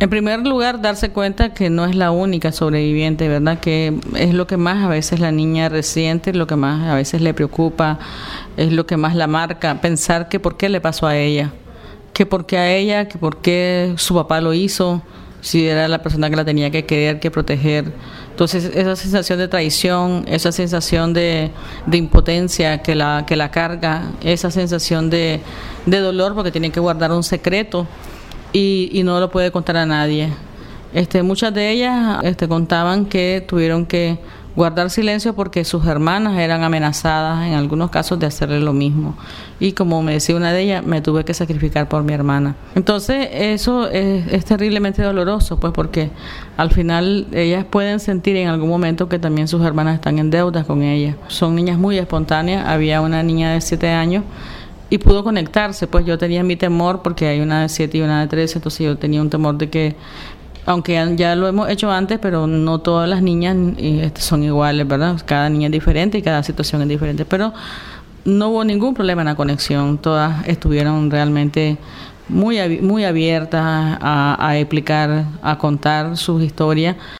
En primer lugar, darse cuenta que no es la única sobreviviente, ¿verdad? Que es lo que más a veces la niña resiente, lo que más a veces le preocupa, es lo que más la marca, pensar que por qué le pasó a ella, que por qué a ella, que por qué su papá lo hizo, si era la persona que la tenía que querer, que proteger. Entonces, esa sensación de traición, esa sensación de impotencia que la carga, esa sensación de dolor porque tiene que guardar un secreto y no lo puede contar a nadie. Muchas de ellas contaban que tuvieron que guardar silencio porque sus hermanas eran amenazadas en algunos casos de hacerle lo mismo. Y como me decía una de ellas, me tuve que sacrificar por mi hermana. Entonces eso es terriblemente doloroso, pues porque al final ellas pueden sentir en algún momento que también sus hermanas están en deuda con ellas. Son niñas muy espontáneas. Había una niña de 7 años y pudo conectarse, pues yo tenía mi temor porque hay una de 7 y una de 13, entonces yo tenía un temor de que, aunque ya lo hemos hecho antes, pero no todas las niñas son iguales, ¿verdad? Cada niña es diferente y cada situación es diferente, pero no hubo ningún problema en la conexión. Todas estuvieron realmente muy abiertas a explicar, a contar sus historias.